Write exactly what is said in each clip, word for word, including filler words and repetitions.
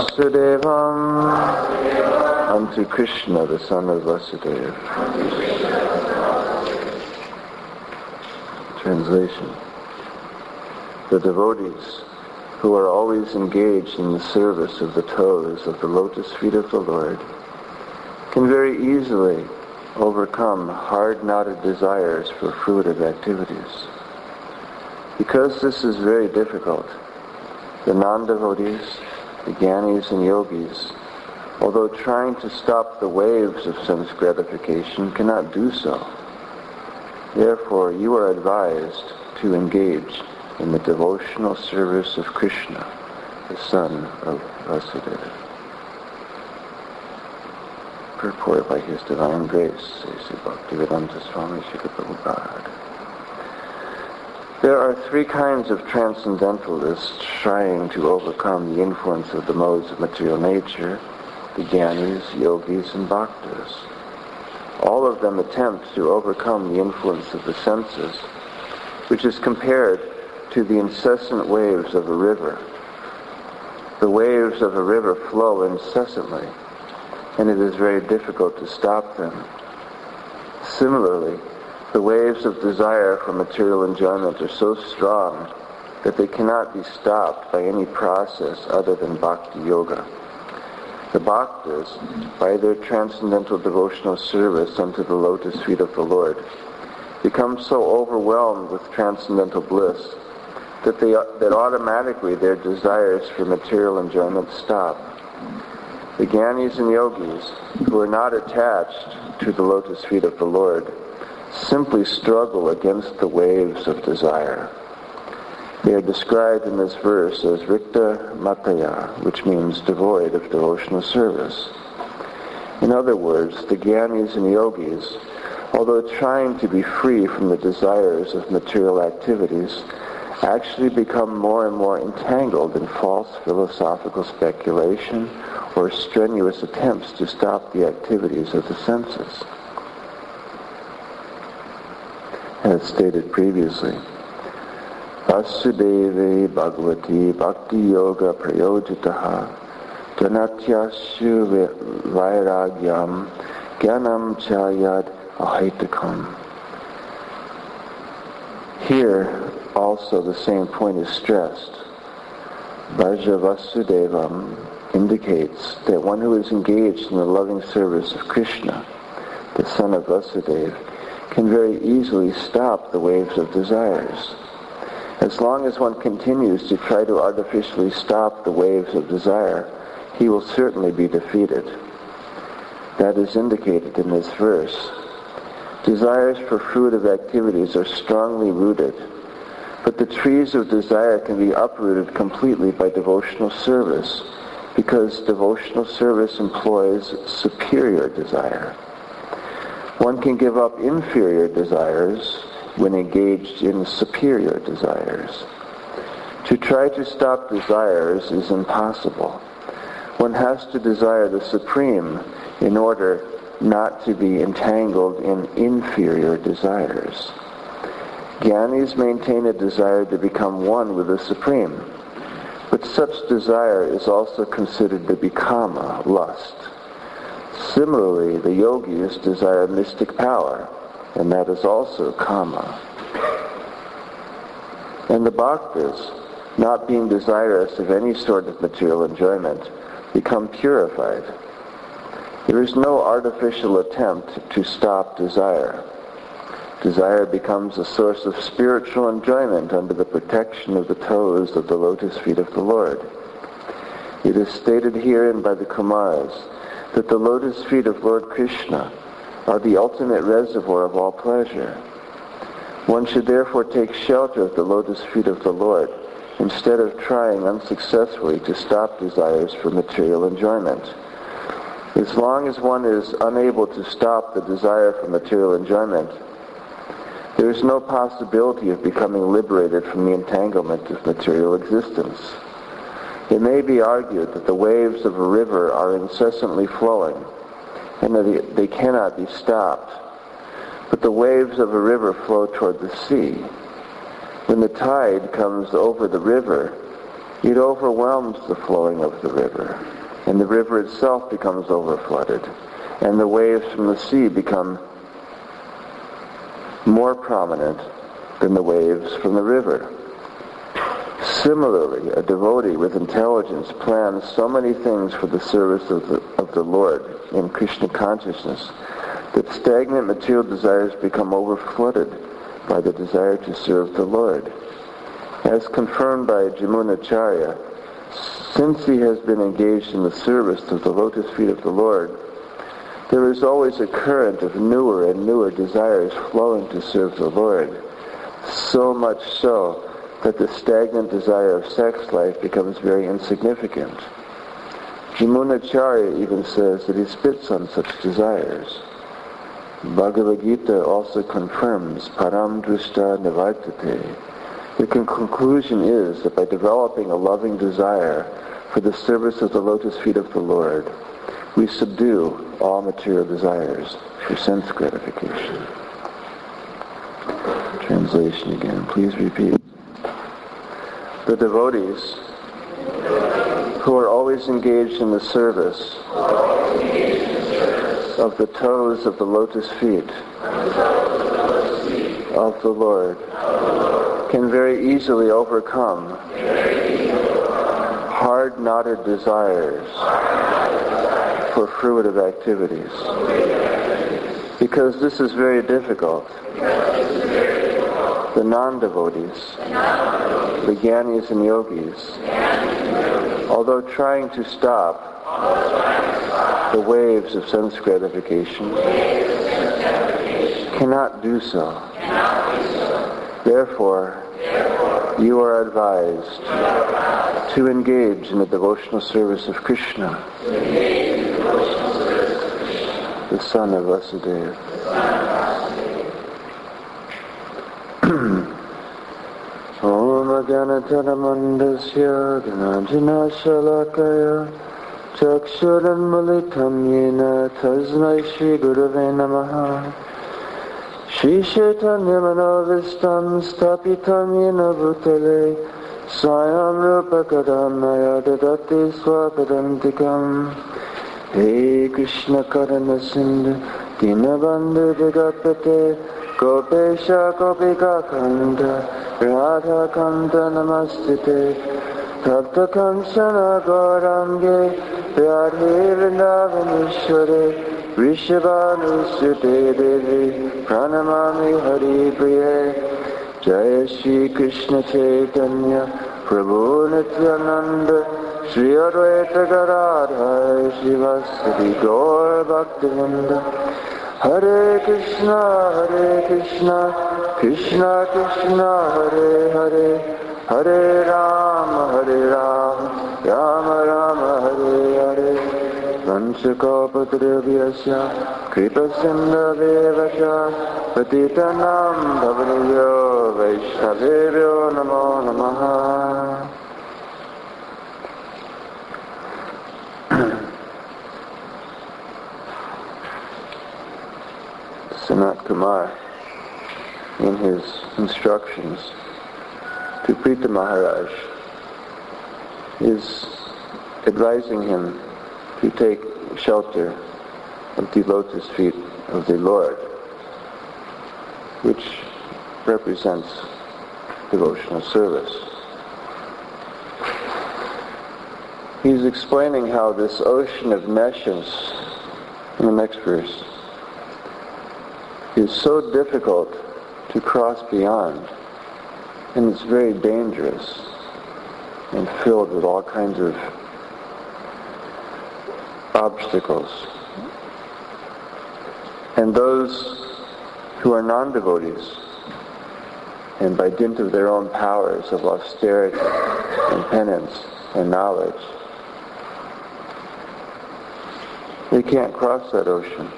Vasudevam, unto Krishna, the son of Vasudeva. Translation. The devotees who are always engaged in the service of the toes of the lotus feet of the Lord can very easily overcome hard-knotted desires for fruitive activities. Because this is very difficult, the non-devotees, the jnanis and yogis, although trying to stop the waves of sense gratification, cannot do so. Therefore, you are advised to engage in the devotional service of Krishna, the son of Vasudeva. Purport by His Divine Grace, Sri Bhaktivedanta Swami Srila Prabhupada. There are three kinds of transcendentalists trying to overcome the influence of the modes of material nature: the jnanis, yogis, and bhaktas. All of them attempt to overcome the influence of the senses, which is compared to the incessant waves of a river. The waves of a river flow incessantly, and it is very difficult to stop them. Similarly, the waves of desire for material enjoyment are so strong that they cannot be stopped by any process other than bhakti yoga. The bhaktas, by their transcendental devotional service unto the lotus feet of the Lord, become so overwhelmed with transcendental bliss that they that automatically their desires for material enjoyment stop. The jnanis and yogis, who are not attached to the lotus feet of the Lord, simply struggle against the waves of desire. They are described in this verse as rikta mataya, which means devoid of devotional service. In other words, the jnanis and yogis, although trying to be free from the desires of material activities, actually become more and more entangled in false philosophical speculation or strenuous attempts to stop the activities of the senses. As stated previously, Vasudeve Bhagavati Bhakti Yoga Prayojitaha Janatyashu Vairagyam Gyanam Chayad Ahaitakam. Here also the same point is stressed. Bhaja Vasudevam indicates that one who is engaged in the loving service of Krishna, the son of Vasudeva, can very easily stop the waves of desires. As long as one continues to try to artificially stop the waves of desire, he will certainly be defeated. That is indicated in this verse. Desires for fruitive activities are strongly rooted, but the trees of desire can be uprooted completely by devotional service, because devotional service employs superior desire. One can give up inferior desires when engaged in superior desires. To try to stop desires is impossible. One has to desire the supreme in order not to be entangled in inferior desires. Jnanis maintain a desire to become one with the supreme, but such desire is also considered to be kama, lust. Similarly, the yogis desire mystic power, and that is also kama. And the bhaktas, not being desirous of any sort of material enjoyment, become purified. There is no artificial attempt to stop desire. Desire becomes a source of spiritual enjoyment under the protection of the toes of the lotus feet of the Lord. It is stated herein by the Kumaras that the lotus feet of Lord Krishna are the ultimate reservoir of all pleasure. One should therefore take shelter of the lotus feet of the Lord instead of trying unsuccessfully to stop desires for material enjoyment. As long as one is unable to stop the desire for material enjoyment, there is no possibility of becoming liberated from the entanglement of material existence. It may be argued that the waves of a river are incessantly flowing, and that they cannot be stopped. But the waves of a river flow toward the sea. When the tide comes over the river, it overwhelms the flowing of the river, and the river itself becomes overflooded, and the waves from the sea become more prominent than the waves from the river. Similarly, a devotee with intelligence plans so many things for the service of the, of the Lord in Krishna consciousness that stagnant material desires become overflooded by the desire to serve the Lord. As confirmed by Jamunacharya, since he has been engaged in the service of the lotus feet of the Lord, there is always a current of newer and newer desires flowing to serve the Lord, so much so that the stagnant desire of sex life becomes very insignificant. Jamunacharya even says that he spits on such desires. Bhagavad Gita also confirms param drishta nivartate. The conclusion is that by developing a loving desire for the service of the lotus feet of the Lord, we subdue all material desires for sense gratification. Translation again, please repeat. The devotees who are always engaged in the service of the toes of the lotus feet of the Lord can very easily overcome hard knotted desires for fruitive activities. Because this is very difficult. The non-devotees, the jnanis and yogis, although trying to stop the waves of sense gratification, cannot do so. Therefore, you are advised to engage in the devotional service of Krishna, the son of Vasudeva. Om Agyanataramandasya Ganajana Shalakaya Chakshuran Malitam Yena Tasmai Shri Gurave Namaha Shri Chaitanya Manovistam Stapitam Yena Bhutale Swayam Rupa Kadamaya Dadati Swapadantikam Hey Krishna Karana Sindhu Dinabandhu Jagapate Gopesha Gopika Kanda Radha Kanda Namastite Tapta Kamsana Gaurange Radhe Vrindavaneshware Rishabhanusute Devi Pranamami Hari Priye Jaya Shri Krishna Chaitanya Prabhu Nityananda Shri Advaita Gadadhar Shivasati Gaur Bhaktivinoda Hare Krishna, Hare Krishna, Krishna Krishna, Hare Hare, Hare Rama, Hare Rama, Rama Rama, Hare Hare. Vanchakalpatarubhyasya, Kripasindhavevasya, Patitanam Bhavanibhyo Vaishnavebhyo Namo Namaha. Sanat Kumar, in his instructions to Pritha Maharaj, is advising him to take shelter of the lotus feet of the Lord, which represents devotional service. He's explaining how this ocean of nescience, in the next verse, is so difficult to cross beyond, and it's very dangerous and filled with all kinds of obstacles. And those who are non-devotees, and by dint of their own powers of austerity and penance and knowledge, they can't cross that ocean.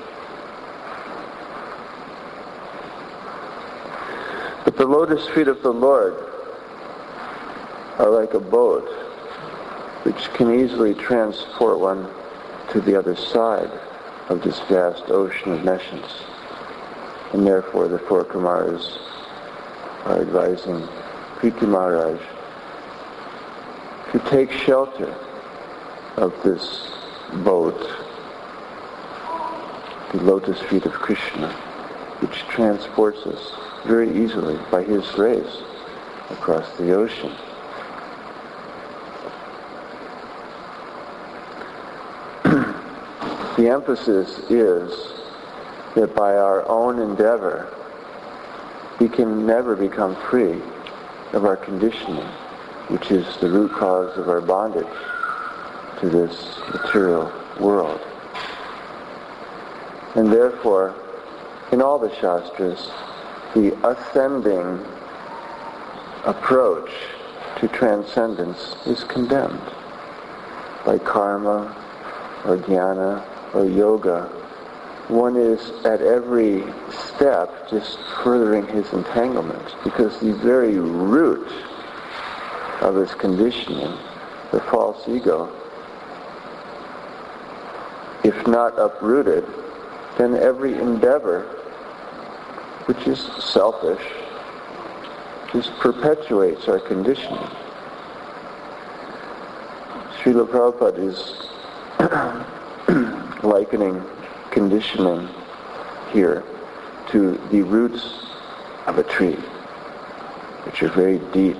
But the lotus feet of the Lord are like a boat which can easily transport one to the other side of this vast ocean of nescience. And therefore the four Kumaras are advising Pritha Maharaj to take shelter of this boat, the lotus feet of Krishna, which transports us very easily by his grace across the ocean. The emphasis is that by our own endeavor, we can never become free of our conditioning, which is the root cause of our bondage to this material world. And therefore, in all the Shastras, the ascending approach to transcendence is condemned by karma or jnana or yoga. One is at every step just furthering his entanglement, because the very root of his conditioning, the false ego, if not uprooted, then every endeavor which is selfish just perpetuates our conditioning. Srila Prabhupada is likening conditioning here to the roots of a tree, which are very deep.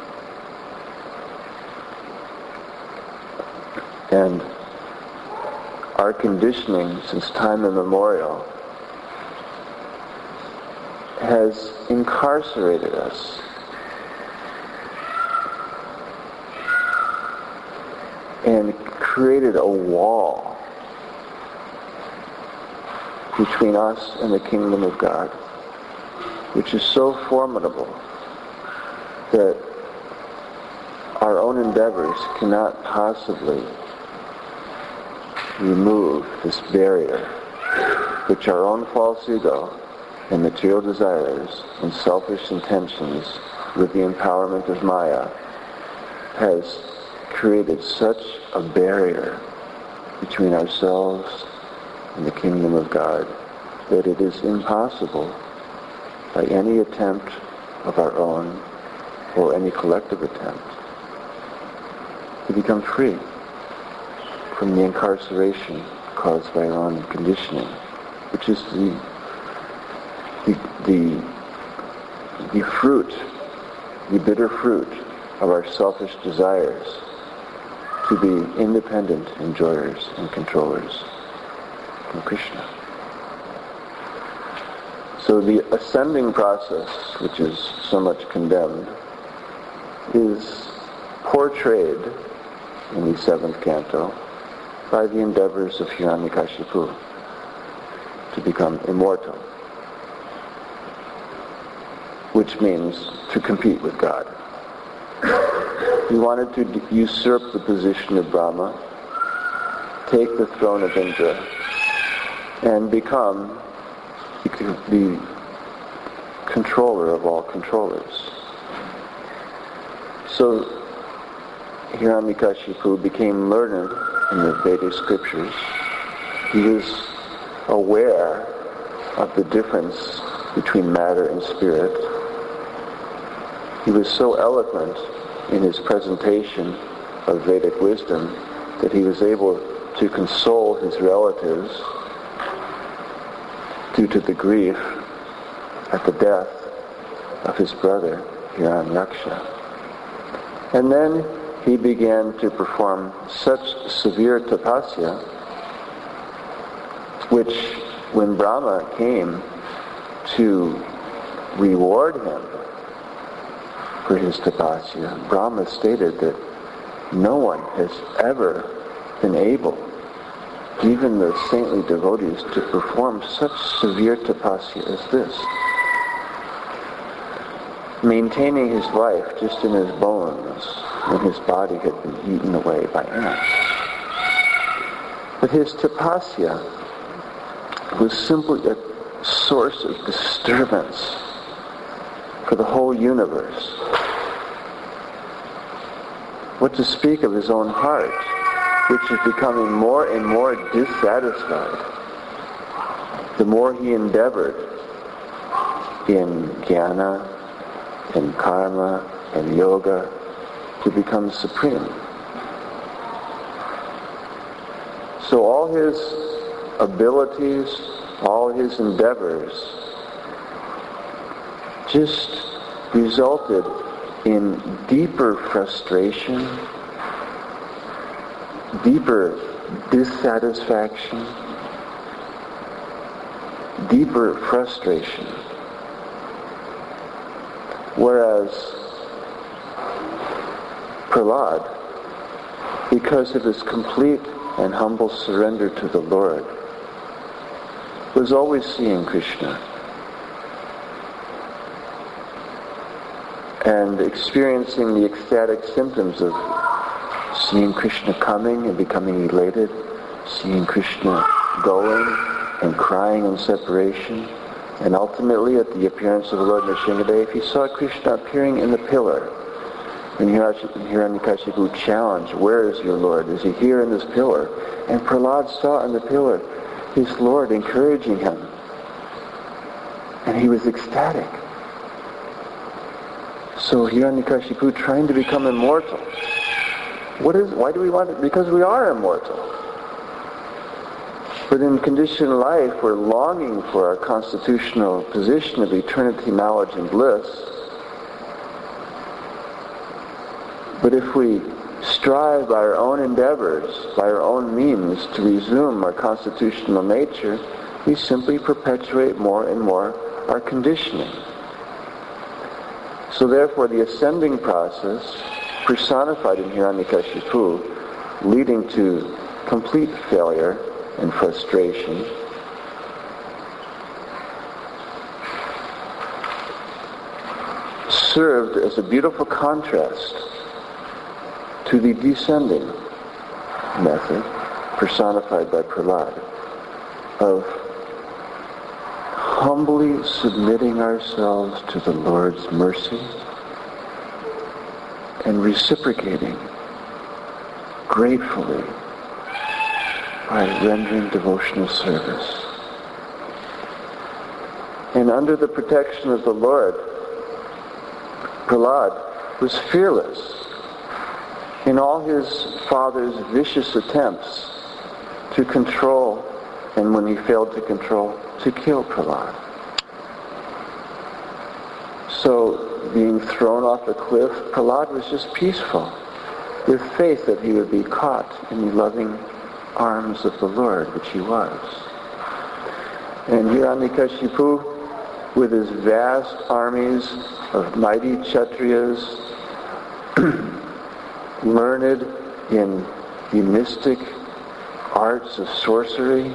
And our conditioning since time immemorial has incarcerated us and created a wall between us and the kingdom of God, which is so formidable that our own endeavors cannot possibly remove this barrier which our own false ego and material desires and selfish intentions with the empowerment of Maya has created such a barrier between ourselves and the kingdom of God that it is impossible by any attempt of our own or any collective attempt to become free from the incarceration caused by our own conditioning, which is the the the, the fruit, the bitter fruit of our selfish desires to be independent enjoyers and controllers from Krishna. So the ascending process, which is so much condemned, is portrayed in the seventh canto by the endeavors of Hiranyakashipu to become immortal, which means to compete with God. He wanted to usurp the position of Brahma, take the throne of Indra, and become the controller of all controllers. So Hiranyakashipu became learned in the Vedic scriptures. He was aware of the difference between matter and spirit. He was so eloquent in his presentation of Vedic wisdom that he was able to console his relatives due to the grief at the death of his brother Hiranyaksha. And then he began to perform such severe tapasya, which when Brahma came to reward him for his tapasya, Brahma stated that no one has ever been able, even the saintly devotees, to perform such severe tapasya as this, maintaining his life just in his bones when his body had been eaten away by ants. But his tapasya was simply a source of disturbance for the whole universe. What to speak of his own heart, which is becoming more and more dissatisfied the more he endeavored in jnana, in karma, and yoga, to become supreme. So all his abilities, all his endeavors just resulted in deeper frustration, deeper dissatisfaction, deeper frustration. Whereas Prahlad, because of his complete and humble surrender to the Lord, was always seeing Krishna and experiencing the ecstatic symptoms of seeing Krishna coming and becoming elated, seeing Krishna going and crying in separation, and ultimately at the appearance of the Lord Nrsimhadev, he saw Krishna appearing in the pillar. And Hiranyakashipu challenged, where is your Lord? Is he here in this pillar? And Prahlad saw in the pillar his Lord encouraging him. And he was ecstatic. So Hiranyakashipu, trying to become immortal. What is? Why do we want it? Because we are immortal. But in conditioned life, we're longing for our constitutional position of eternity, knowledge, and bliss. But if we strive by our own endeavors, by our own means, to resume our constitutional nature, we simply perpetuate more and more our conditioning. So therefore, the ascending process, personified in Hiranyakashipu, leading to complete failure and frustration, served as a beautiful contrast to the descending method, personified by Prahlad, of humbly submitting ourselves to the Lord's mercy and reciprocating gratefully by rendering devotional service. And under the protection of the Lord, Prahlad was fearless in all his father's vicious attempts to control, and when he failed to control, to kill Prahlad. So, being thrown off a cliff, Prahlad was just peaceful, with faith that he would be caught in the loving arms of the Lord, which he was. And Hiranyakashipu, with his vast armies of mighty Kshatriyas, learned in the mystic arts of sorcery,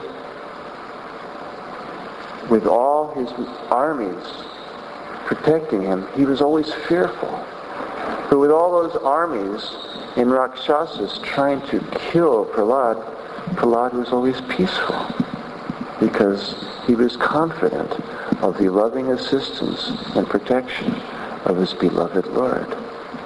with all his armies protecting him, he was always fearful. But with all those armies in Rakshasas trying to kill Prahlad, Prahlad was always peaceful, because he was confident of the loving assistance and protection of his beloved Lord.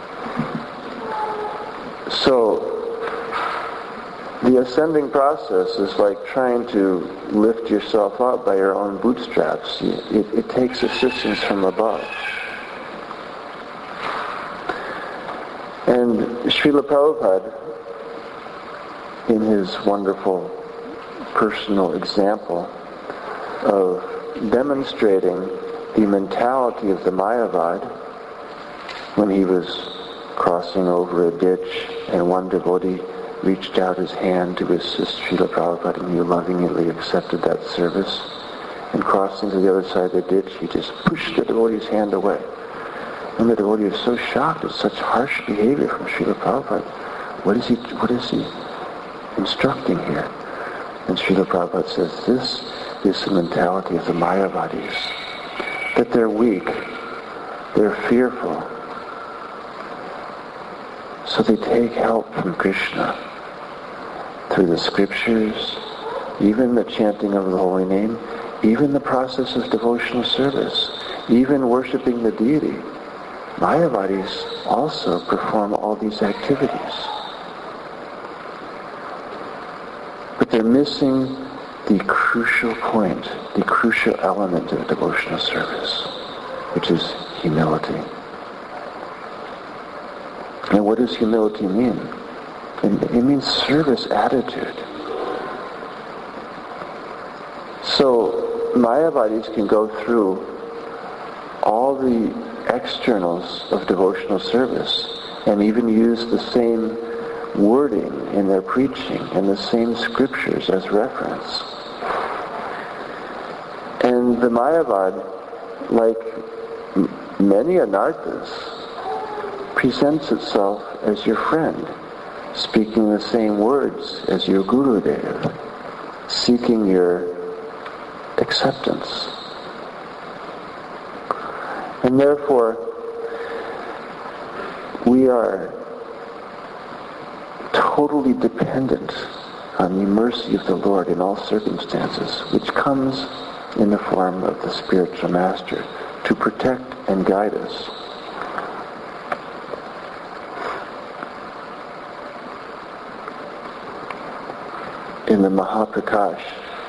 So, the ascending process is like trying to lift yourself up by your own bootstraps. It, it takes assistance from above. And Srila Prabhupada, in his wonderful personal example of demonstrating the mentality of the Mayavad, when he was crossing over a ditch and one devotee reached out his hand to assist Srila Prabhupada, and he lovingly accepted that service. And crossing to the other side of the ditch, he just pushed the devotee's hand away. And the devotee was so shocked at such harsh behavior from Srila Prabhupada. What is he, what is he instructing here? And Srila Prabhupada says, this is the mentality of the Mayavadis. That they're weak, they're fearful. So they take help from Krishna through the scriptures, even the chanting of the holy name, even the process of devotional service, even worshiping the deity. Mayavadis also perform all these activities. But they're missing the crucial point, the crucial element of devotional service, which is humility. And what does humility mean? It, it means service attitude. So Mayavadis can go through all the externals of devotional service and even use the same wording in their preaching and the same scriptures as reference. And the Mayavad, like m- many anarthas, presents itself as your friend, speaking the same words as your Gurudev, seeking your acceptance. And therefore, we are totally dependent on the mercy of the Lord in all circumstances, which comes in the form of the spiritual master to protect and guide us. In the Mahaprakash,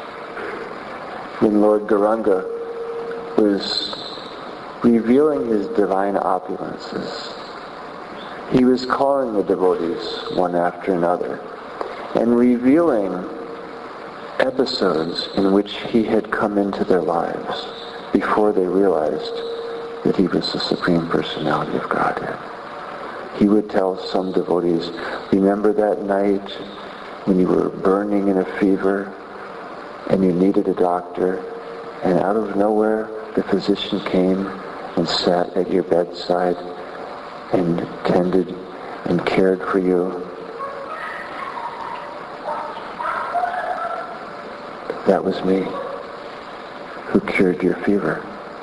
when Lord Gauranga was revealing his divine opulences, he was calling the devotees one after another and revealing episodes in which he had come into their lives before they realized that he was the Supreme Personality of Godhead. He would tell some devotees, remember that night when you were burning in a fever and you needed a doctor, and out of nowhere the physician came and sat at your bedside and tended and cared for you. That was me who cured your fever.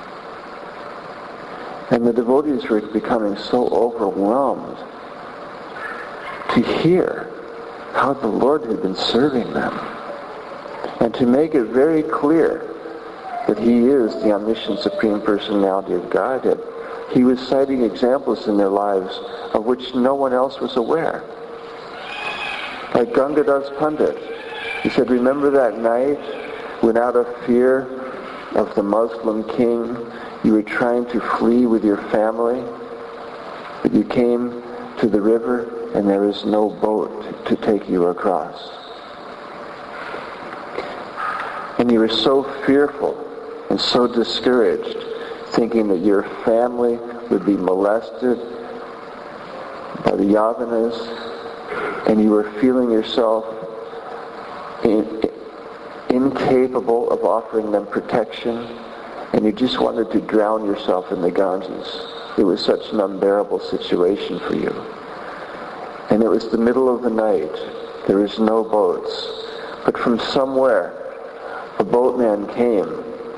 And the devotees were becoming so overwhelmed to hear how the Lord had been serving them, and to make it very clear that he is the omniscient Supreme Personality of Godhead. He was citing examples in their lives of which no one else was aware. Like Gangadas Pandit. He said, remember that night when out of fear of the Muslim king, you were trying to flee with your family, but you came to the river and there was no boat to take you across. And you were so fearful and so discouraged, thinking that your family would be molested by the Yavanas, and you were feeling yourself in, incapable of offering them protection, and you just wanted to drown yourself in the Ganges. It was such an unbearable situation for you. And it was the middle of the night. There was no boats. But from somewhere, a boatman came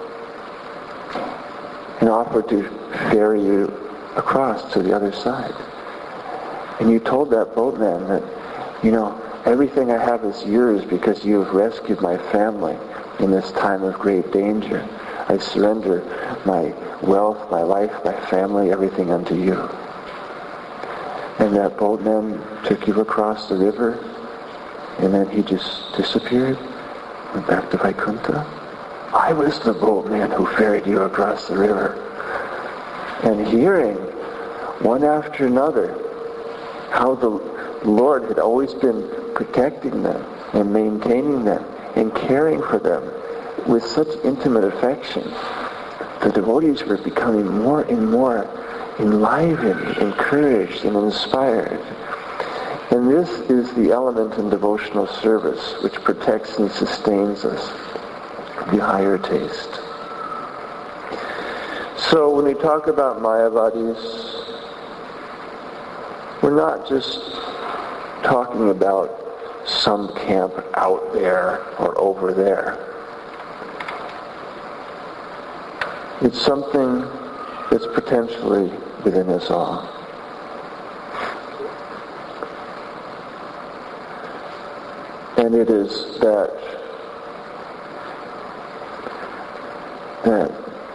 and offered to ferry you across to the other side. And you told that boatman that, you know, everything I have is yours because you have rescued my family in this time of great danger. I surrender my wealth, my life, my family, everything unto you. And that boatman took you across the river, and then he just disappeared, went back to Vaikuntha. I was the boatman who ferried you across the river. And hearing one after another how the Lord had always been protecting them and maintaining them and caring for them with such intimate affection, the devotees were becoming more and more enlivened, encouraged, and inspired. And this is the element in devotional service which protects and sustains us, the higher taste. So when we talk about Mayavadis, we're not just talking about some camp out there or over there. It's something that's potentially within us all. And it is that that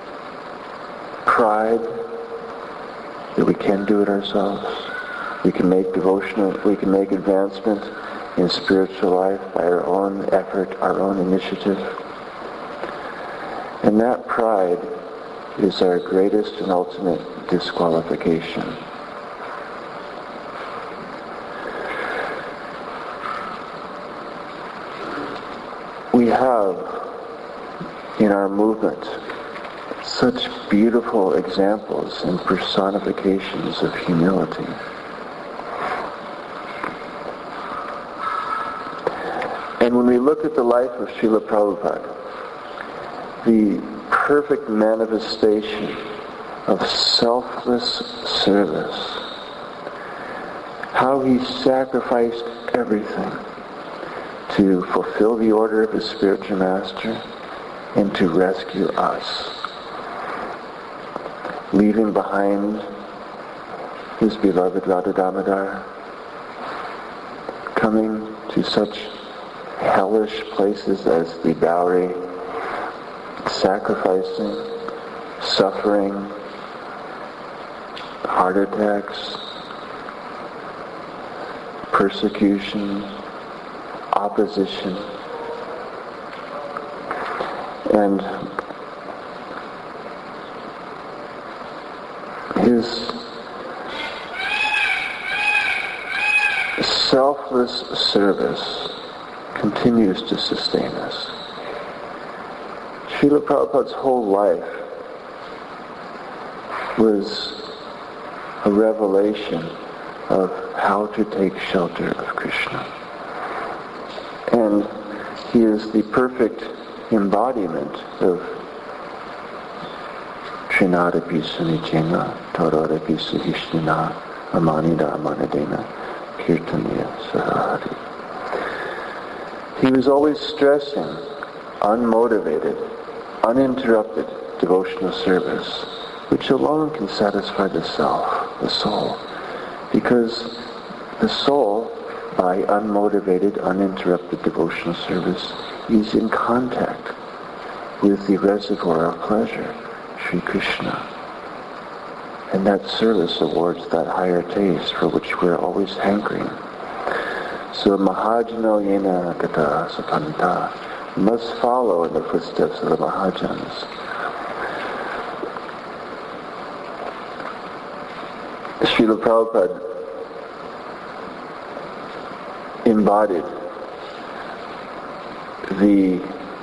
pride that we can do it ourselves. We can make devotional, we can make advancement in spiritual life by our own effort, our own initiative. And that pride is our greatest and ultimate disqualification. have in our movement such beautiful examples and personifications of humility. And when we look at the life of Srila Prabhupada, the perfect manifestation of selfless service, how he sacrificed everything to fulfill the order of his spiritual master and to rescue us, leaving behind his beloved Radha Damodar, coming to such hellish places as the Bowery, sacrificing, suffering, heart attacks, persecution, opposition, and his selfless service continues to sustain us. Srila Prabhupada's whole life was a revelation of how to take shelter of Krishna. And he is the perfect embodiment of Trinadapi Sunichena, Tauradapi Suhishnina, Amanida Amanadena, Kirtaniya Sahari. He was always stressing unmotivated, uninterrupted devotional service, which alone can satisfy the self, the soul. Because the soul, by unmotivated, uninterrupted devotional service, is in contact with the reservoir of pleasure, Sri Krishna. And that service awards that higher taste for which we're always hankering. So Mahajano Yena Gata Sapanta must follow in the footsteps of the Mahajans. Srila Prabhupada embodied the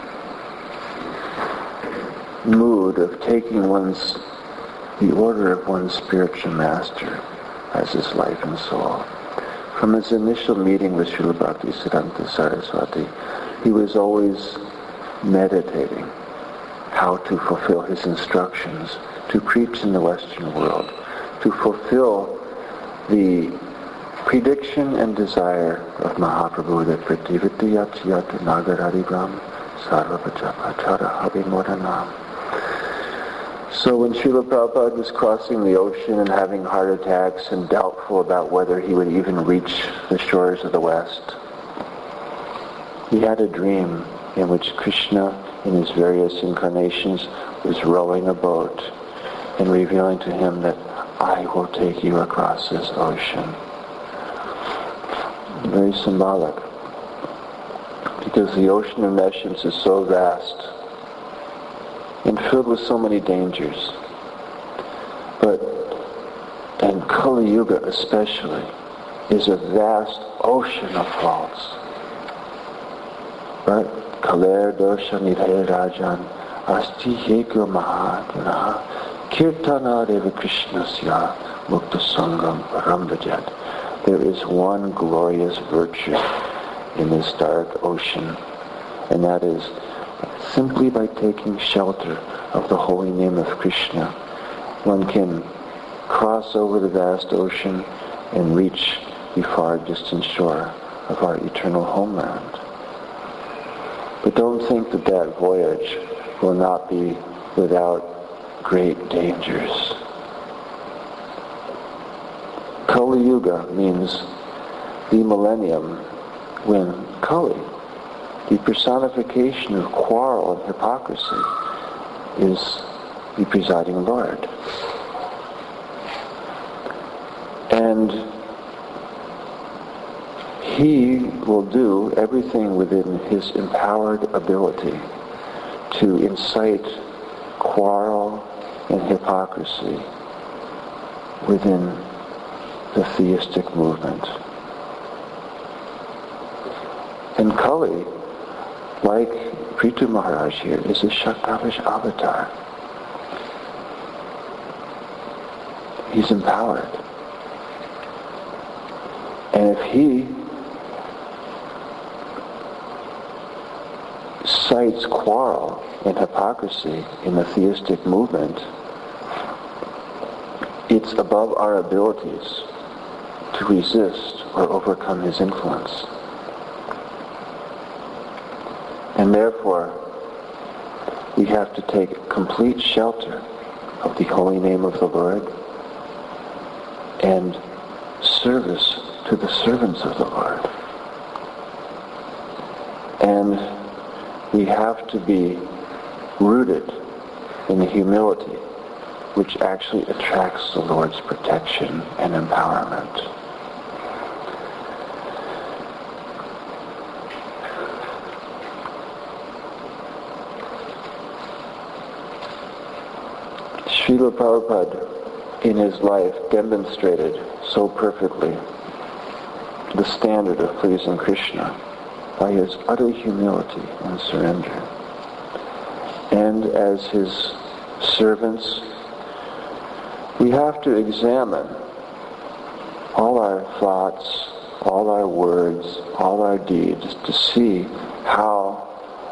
mood of taking one's, the order of one's spiritual master as his life and soul. From his initial meeting with Srila Bhaktisiddhanta Saraswati, he was always meditating how to fulfill his instructions, to preach in the Western world, to fulfill the prediction and desire of Mahaprabhu that Prativiti Yatiyat Nagararigram Sarvapachapachara Habimodanam. So when Srila Prabhupada was crossing the ocean and having heart attacks and doubtful about whether he would even reach the shores of the West, he had a dream in which Krishna, in his various incarnations, was rowing a boat and revealing to him that I will take you across this ocean. Very symbolic, because the ocean of nescience is so vast and filled with so many dangers. But, and Kali Yuga especially, is a vast ocean of faults. But Kaler Dosha Nidhaya Rajan Asti Hekyo Mahadana Kirtana Deva Krishnasya Mukta Sangam Ramdajat. There is one glorious virtue in this dark ocean, and that is simply by taking shelter of the holy name of Krishna, one can cross over the vast ocean and reach the far distant shore of our eternal homeland. But don't think that that voyage will not be without great dangers. Kali Yuga means the millennium when Kali, the personification of quarrel and hypocrisy, is the presiding Lord. And he will do everything within his empowered ability to incite quarrel and hypocrisy within the theistic movement. And Kali like Prithu Maharaj here, is a Shaktavish avatar. He's empowered. And if he cites quarrel and hypocrisy in the theistic movement, it's above our abilities to resist or overcome his influence. And therefore, we have to take complete shelter of the holy name of the Lord and service to the servants of the Lord. And we have to be rooted in the humility which actually attracts the Lord's protection and empowerment. Srila Prabhupada in his life demonstrated so perfectly the standard of pleasing Krishna by his utter humility and surrender. And as his servants, we have to examine all our thoughts, all our words, all our deeds to see how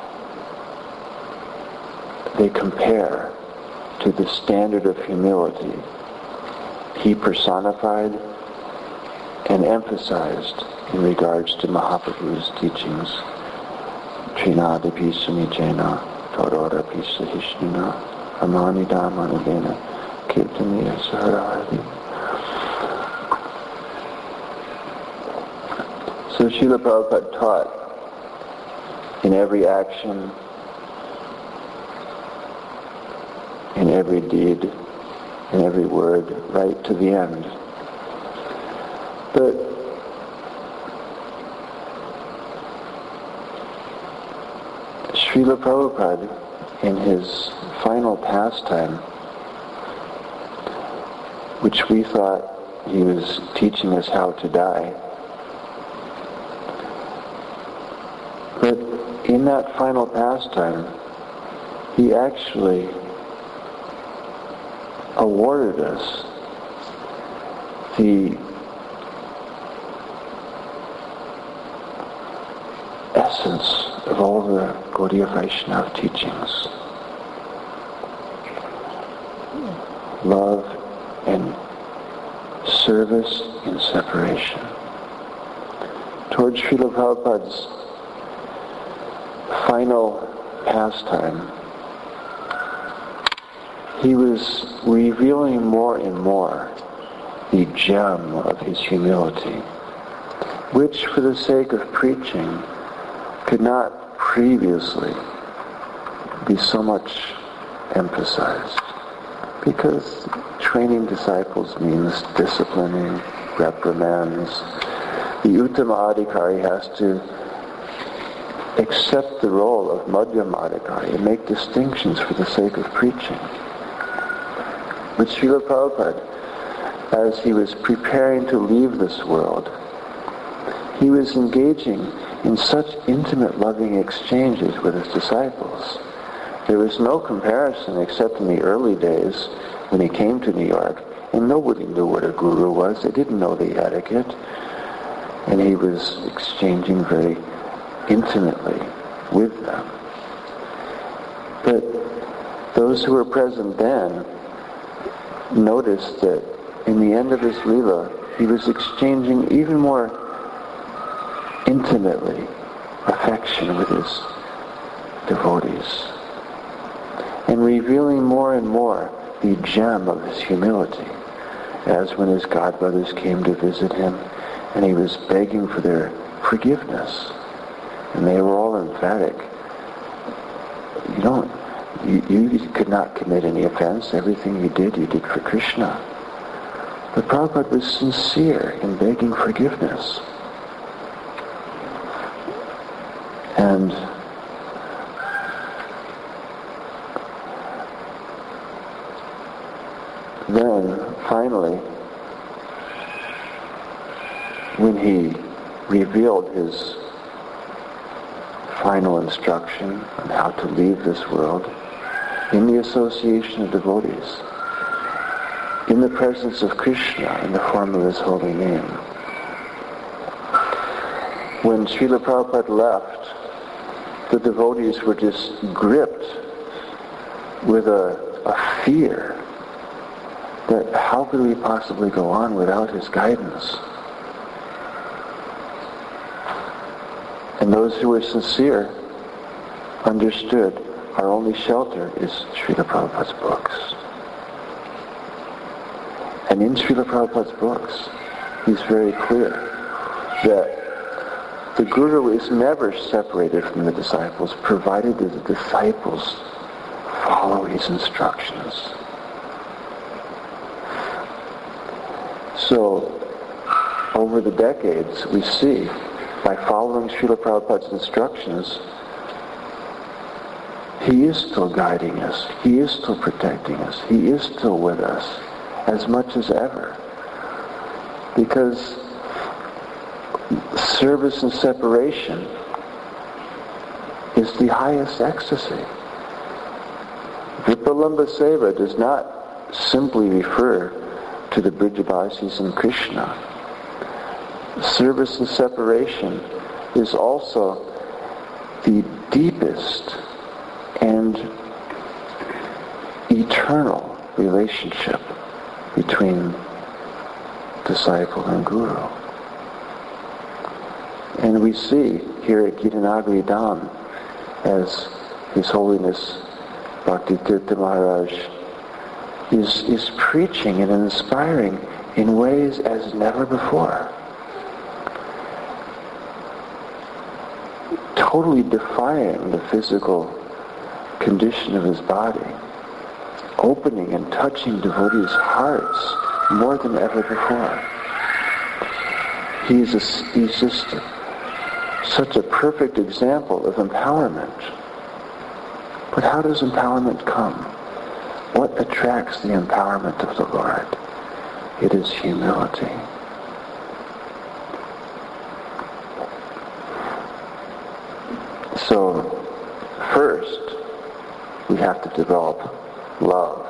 they compare to the standard of humility he personified and emphasized in regards to Mahaprabhu's teachings. Trinada pisa nijena, todora pisa hishnuna, amani dhammanadena, kirtaniya saharadi. So Srila Prabhupada taught in every action, in every deed, in every word, right to the end. But Srila Prabhupada, in his final pastime, which we thought he was teaching us how to die, but in that final pastime, he actually awarded us the essence of all the Gaudiya Vaishnava teachings. Love and service in separation. Towards Srila Prabhupada's final pastime, he was revealing more and more the gem of his humility, which for the sake of preaching could not previously be so much emphasized. Because training disciples means disciplining, reprimands. The Uttama Adhikari has to accept the role of Madhyama Adhikari and make distinctions for the sake of preaching. But Srila Prabhupada, as he was preparing to leave this world, he was engaging in such intimate, loving exchanges with his disciples. There was no comparison except in the early days when he came to New York, and nobody knew what a guru was. They didn't know the etiquette. And he was exchanging very intimately with them. But those who were present then noticed that in the end of his Leela, he was exchanging even more intimately affection with his devotees and revealing more and more the gem of his humility, as when his godbrothers came to visit him and he was begging for their forgiveness, and they were all emphatic. You don't You, you could not commit any offense. Everything you did, you did for Krishna. But Prabhupada was sincere in begging forgiveness. And then, finally, when he revealed his final final instruction on how to leave this world in the association of devotees, in the presence of Krishna in the form of his holy name. When Srila Prabhupada left, the devotees were just gripped with a, a fear that how could we possibly go on without his guidance? And those who were sincere understood our only shelter is Srila Prabhupada's books. And in Srila Prabhupada's books, he's very clear that the Guru is never separated from the disciples, provided that the disciples follow his instructions. So, over the decades, we see, by following Srila Prabhupada's instructions, he is still guiding us. He is still protecting us. He is still with us as much as ever. Because service and separation is the highest ecstasy. Vipalamba Seva does not simply refer to the Brijabasis and Krishna. Service and separation is also the deepest and eternal relationship between disciple and guru. And we see here at Gitanagari Dham, as His Holiness Bhakti Tirtha Maharaj is, is preaching and inspiring in ways as never before. Totally defying the physical condition of his body, opening and touching devotees' hearts more than ever before. He's, a, he's just a, such a perfect example of empowerment. But how does empowerment come? What attracts the empowerment of the Lord? It is humility. So, first, we have to develop love.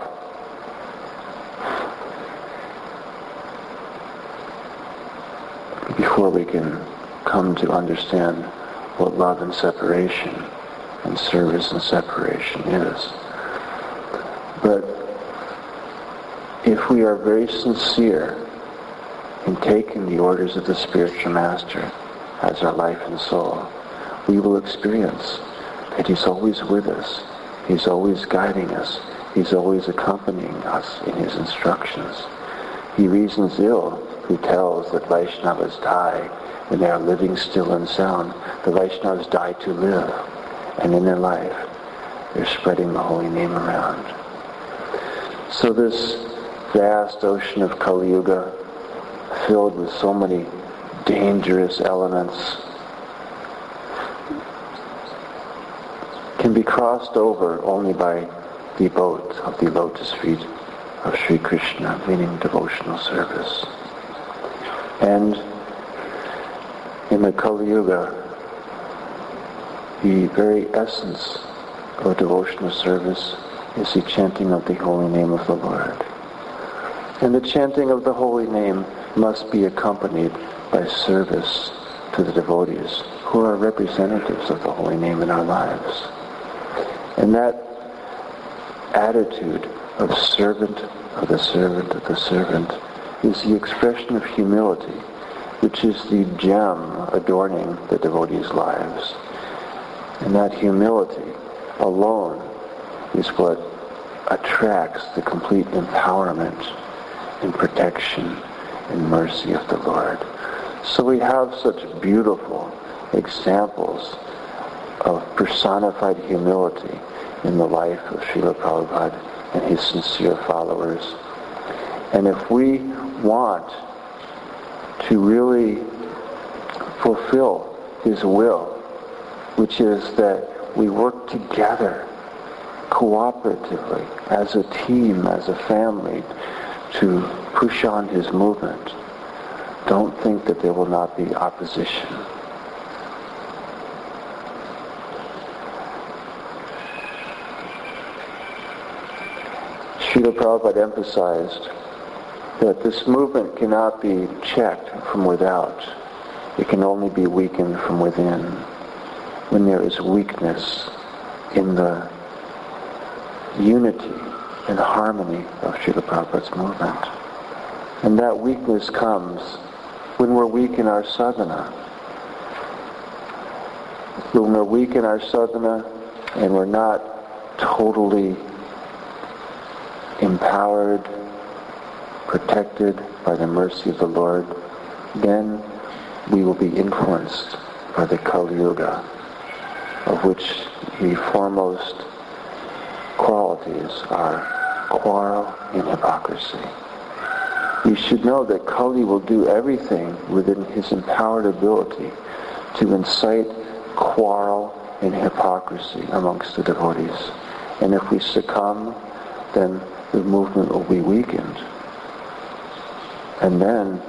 Before we can come to understand what love and separation and service and separation is. But if we are very sincere in taking the orders of the spiritual master as our life and soul, we will experience that he's always with us. He's always guiding us. He's always accompanying us in his instructions. He reasons ill who tells that Vaishnavas die when they are living still and sound. The Vaishnavas die to live, and in their life they're spreading the holy name around. So this vast ocean of Kali Yuga, filled with so many dangerous elements, can be crossed over only by the boat of the lotus feet of Sri Krishna, meaning devotional service. And in the Kali Yuga, the very essence of devotional service is the chanting of the holy name of the Lord. And the chanting of the holy name must be accompanied by service to the devotees who are representatives of the holy name in our lives. And that attitude of servant of the servant of the servant is the expression of humility, which is the gem adorning the devotees' lives. And that humility alone is what attracts the complete empowerment and protection and mercy of the Lord. So we have such beautiful examples of personified humility in the life of Srila Prabhupada and his sincere followers. And if we want to really fulfill his will, which is that we work together cooperatively as a team, as a family, to push on his movement, don't think that there will not be opposition. Srila Prabhupada emphasized that this movement cannot be checked from without. It can only be weakened from within. When there is weakness in the unity and harmony of Srila Prabhupada's movement. And that weakness comes when we're weak in our sadhana. When we're weak in our sadhana and we're not totally empowered, protected by the mercy of the Lord, then we will be influenced by the Kali Yuga, of which the foremost qualities are quarrel and hypocrisy. We should know that Kali will do everything within his empowered ability to incite quarrel and hypocrisy amongst the devotees. And if we succumb, then the movement will be weakened. And then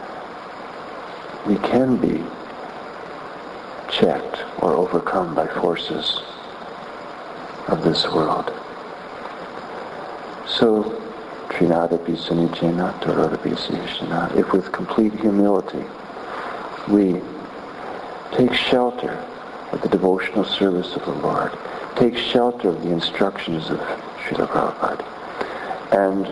we can be checked or overcome by forces of this world. So, Trinadapi Sunijena, Toradapi Sishana, if with complete humility we take shelter of the devotional service of the Lord, take shelter of the instructions of Srila Prabhupada, and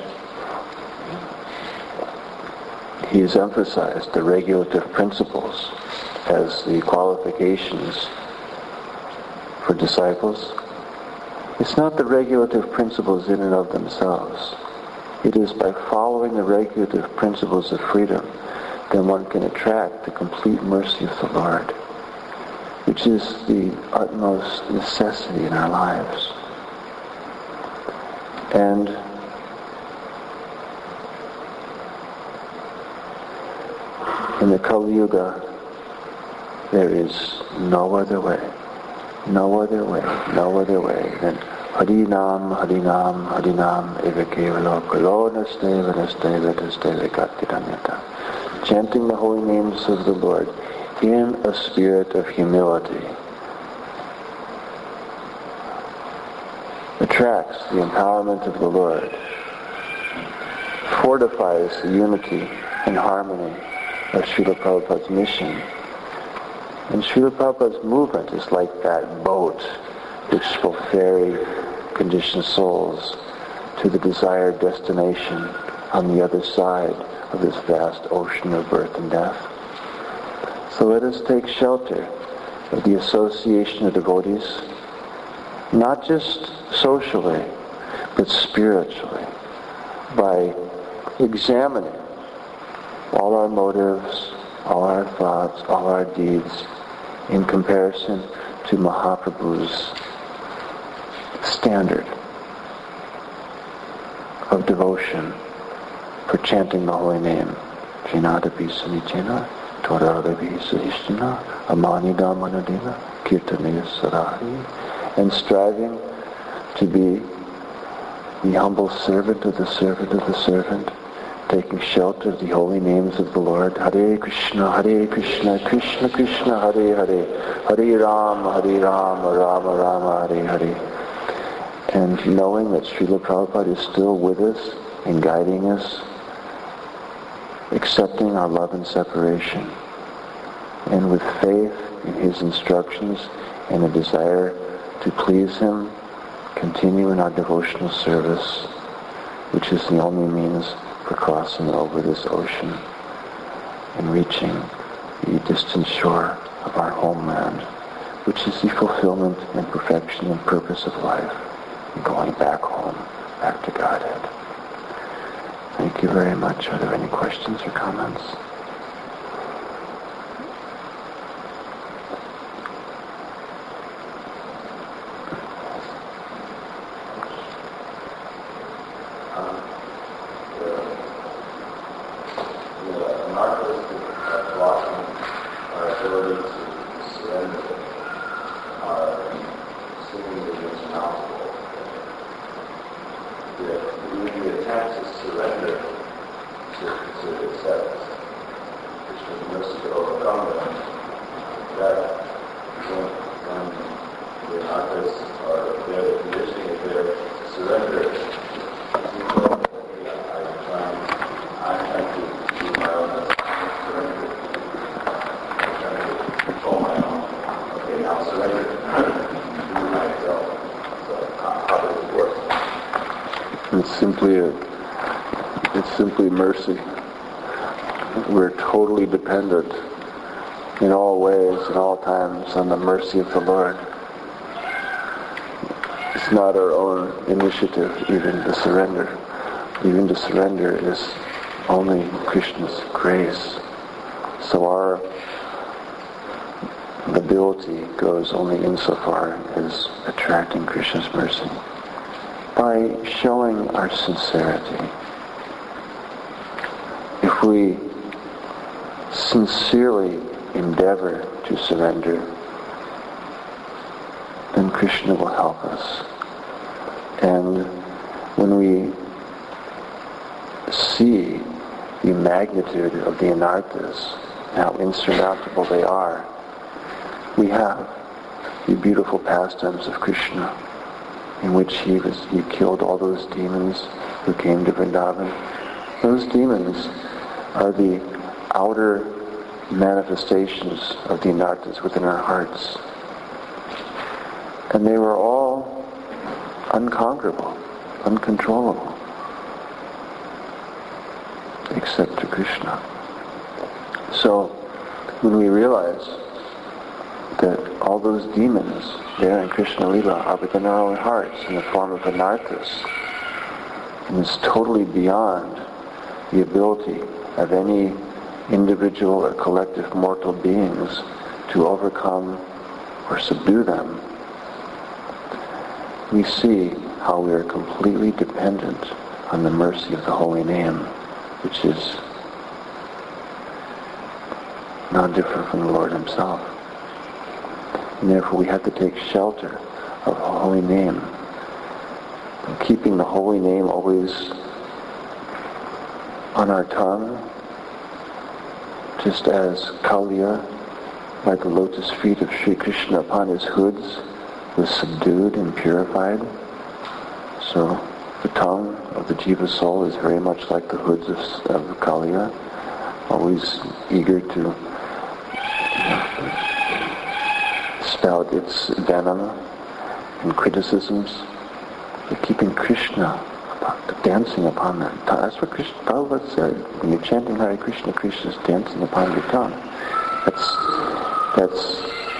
he has emphasized the regulative principles as the qualifications for disciples. It's not the regulative principles in and of themselves. It is by following the regulative principles of freedom that one can attract the complete mercy of the Lord, which is the utmost necessity in our lives. And in the Kali Yuga, there is no other way, no other way, no other way than Harinam, Harinam, Harinam, Eva Kevalo, Kalo Nasteva, Nasteva, Nasteva, Gatiranyata. Chanting the holy names of the Lord in a spirit of humility attracts the empowerment of the Lord, fortifies the unity and harmony of Srila Prabhupada's mission. And Srila Prabhupada's movement is like that boat which will ferry conditioned souls to the desired destination on the other side of this vast ocean of birth and death. So let us take shelter of the association of devotees, not just socially, but spiritually, by examining all our motives, all our thoughts, all our deeds in comparison to Mahaprabhu's standard of devotion for chanting the holy name. Trinadapi Sunichena, Toradapi Sahishna, Amanida Manadina, Kirtanaya Sarahi, and striving to be the humble servant of the servant of the servant, taking shelter of the holy names of the Lord. Hare Krishna, Hare Krishna, Krishna Krishna, Hare Hare, Hare Rama, Hare Rama, Rama Rama, Hare Hare. And knowing that Srila Prabhupada is still with us and guiding us, accepting our love and separation, and with faith in his instructions and a desire to please him, continue in our devotional service, which is the only means for crossing over this ocean and reaching the distant shore of our homeland, which is the fulfillment and perfection and purpose of life, and going back home, back to Godhead. Thank you very much. Are there any questions or comments? Or the conditioning is there to surrender. It's simply a, it's simply mercy. We're totally dependent in all ways, at all times, on the mercy of the Lord. It's not our own initiative, even to surrender. Even to surrender is only Krishna's grace. So our ability goes only insofar as attracting Krishna's mercy. By showing our sincerity. If we sincerely endeavor to surrender, then Krishna will help us. And when we see the magnitude of the anarthas, how insurmountable they are, we have the beautiful pastimes of Krishna, in which he was he killed all those demons who came to Vrindavan. Those demons are the outer manifestations of the anarthas within our hearts. And they were all unconquerable, uncontrollable, except to Krishna. So when we realize that all those demons there in Krishna Lila are within our own hearts in the form of anarthas, and it's totally beyond the ability of any individual or collective mortal beings to overcome or subdue them, we see how we are completely dependent on the mercy of the holy name, which is not different from the Lord himself. And therefore we have to take shelter of the holy name. And keeping the holy name always on our tongue, just as Kaliya, by the lotus feet of Sri Krishna upon his hoods, was subdued and purified. So the tongue of the jiva soul is very much like the hoods of, of Kaliya, always eager to you know, spout its venom and criticisms. But keeping Krishna, dancing upon that tongue. That's what Krishna Prabhupada said. When you're chanting Hare Krishna, Krishna is dancing upon your tongue. That's that's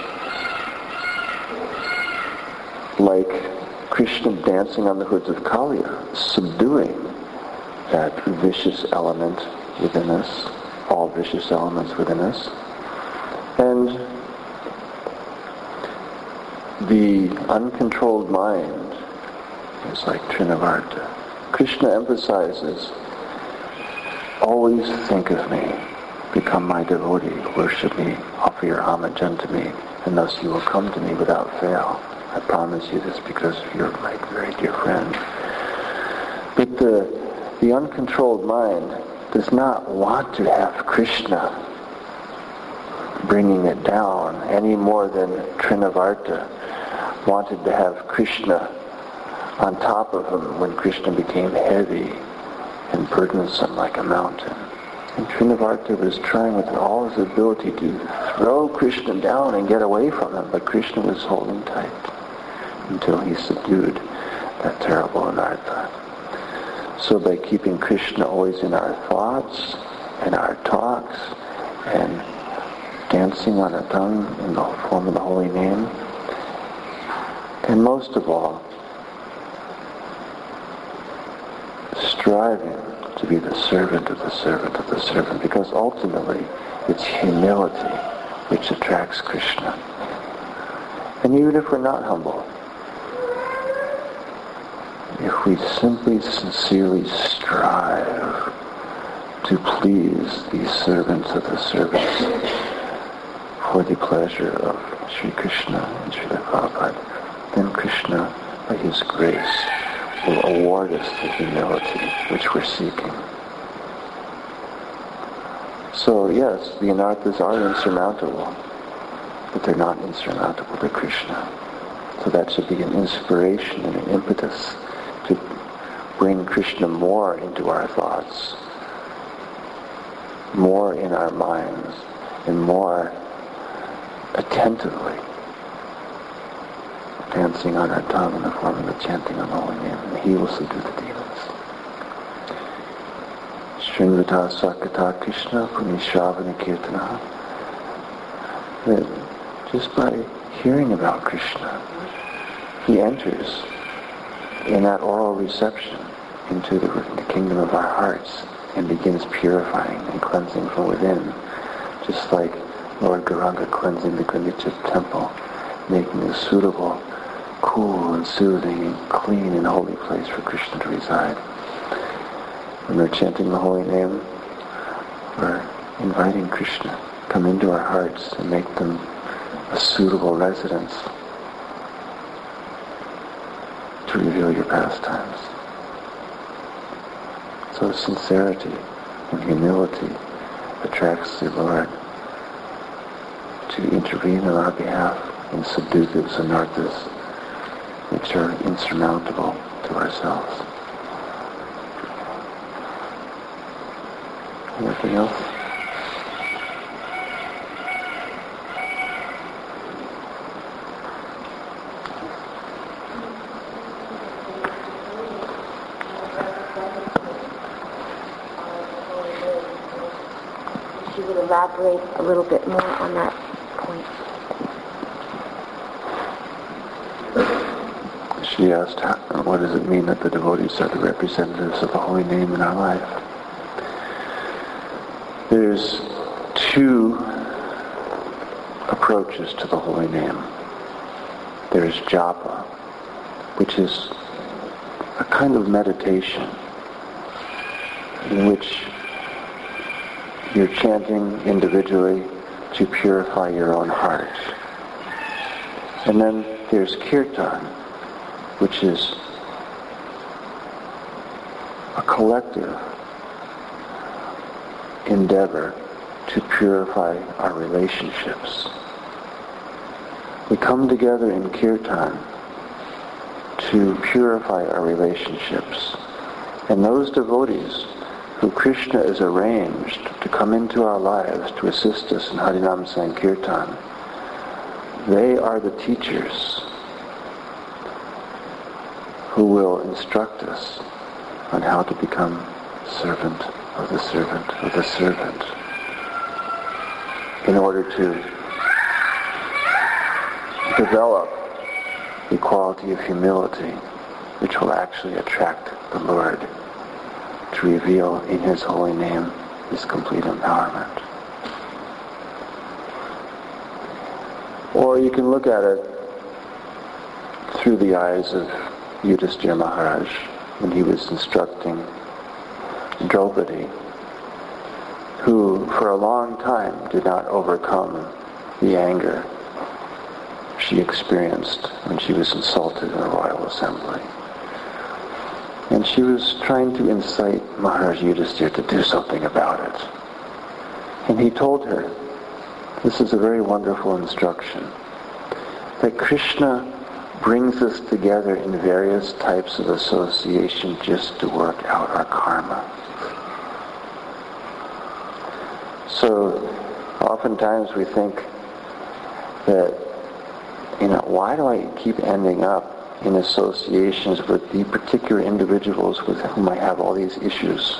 like Krishna dancing on the hoods of Kaliya, subduing that vicious element within us, all vicious elements within us. And the uncontrolled mind is like Trinavarta. Krishna emphasizes, always think of me, become my devotee, worship me, offer your homage unto me, and thus you will come to me without fail. I promise you this because you're my very dear friend. But the, the uncontrolled mind does not want to have Krishna bringing it down any more than Trinavarta wanted to have Krishna on top of him when Krishna became heavy and burdensome like a mountain. And Trinavarta was trying with all his ability to throw Krishna down and get away from him, but Krishna was holding tight until he subdued that terrible anartha. So by keeping Krishna always in our thoughts and our talks and dancing on our tongue in the form of the holy name, and most of all, striving to be the servant of the servant of the servant, because ultimately it's humility which attracts Krishna. And even if we're not humble, if we simply sincerely strive to please these servants of the servants for the pleasure of Sri Krishna and Srila Prabhupada, then Krishna, by his grace, will award us the humility which we're seeking. So yes, the anarthas are insurmountable, but they're not insurmountable to Krishna. So that should be an inspiration and an impetus to bring Krishna more into our thoughts, more in our minds, and more attentively dancing on our tongue in the form of the chanting of the holy name, and he will subdue the demons. Srinvata Sakata Krishna Punishravana Kirtana. That just by hearing about Krishna, he enters in that oral reception into the, the kingdom of our hearts and begins purifying and cleansing from within, just like Lord Gauranga cleansing the Granitha temple, making a suitable, cool and soothing and clean and holy place for Krishna to reside. When we're chanting the holy name, we're inviting Krishna come into our hearts and make them a suitable residence to reveal your pastimes. So sincerity and humility attracts the Lord to intervene on our behalf and subdue the anarthas which are insurmountable to ourselves. Anything else? She would elaborate a little bit more on that point. She asked, how, what does it mean that the devotees are the representatives of the holy name in our life? There's two approaches to the holy name. There's japa, which is a kind of meditation in which you're chanting individually to purify your own heart. And then there's kirtan, which is a collective endeavor to purify our relationships. We come together in kirtan to purify our relationships. And those devotees who Krishna is arranged to come into our lives to assist us in Harinam Sankirtan, they are the teachers who will instruct us on how to become servant of the servant of the servant in order to develop the quality of humility which will actually attract the Lord to reveal in His holy name His complete empowerment. Or you can look at it through the eyes of Yudhisthira Maharaj when he was instructing Draupadi, who for a long time did not overcome the anger she experienced when she was insulted in the royal assembly. And she was trying to incite Maharaj Yudhisthira to do something about it. And he told her, this is a very wonderful instruction, that Krishna brings us together in various types of association just to work out our karma. So oftentimes we think that, you know, why do I keep ending up in associations with the particular individuals with whom I have all these issues?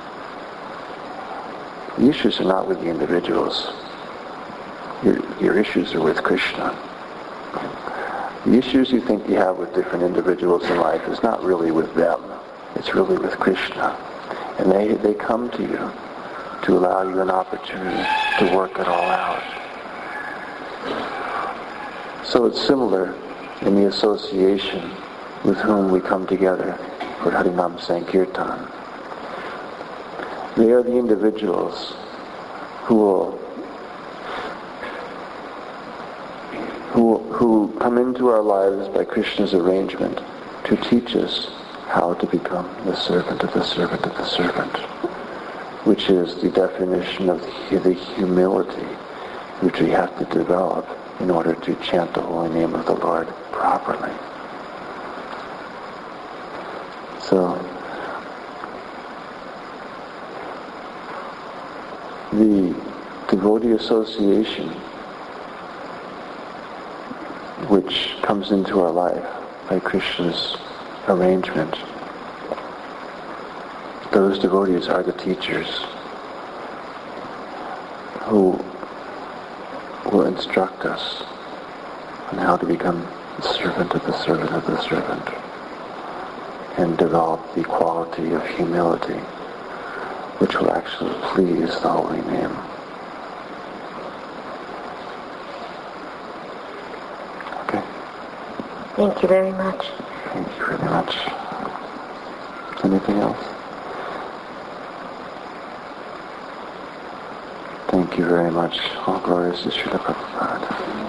The issues are not with the individuals. Your, your issues are with Krishna. The issues you think you have with different individuals in life is not really with them. It's really with Krishna. And they, they come to you to allow you an opportunity to work it all out. So it's similar in the association with whom we come together for Harinam Sankirtan. They are the individuals who will who, who come into our lives by Krishna's arrangement to teach us how to become the servant of the servant of the servant, which is the definition of the, the humility which we have to develop in order to chant the holy name of the Lord properly. So, the devotee association which comes into our life by Krishna's arrangement Those devotees are the teachers who will instruct us on how to become the servant of the servant of the servant and develop the quality of humility which will actually please the holy name. Okay. Thank you very much. Thank you very much. Anything else? Thank you very much. All glories to Srila Prabhupada.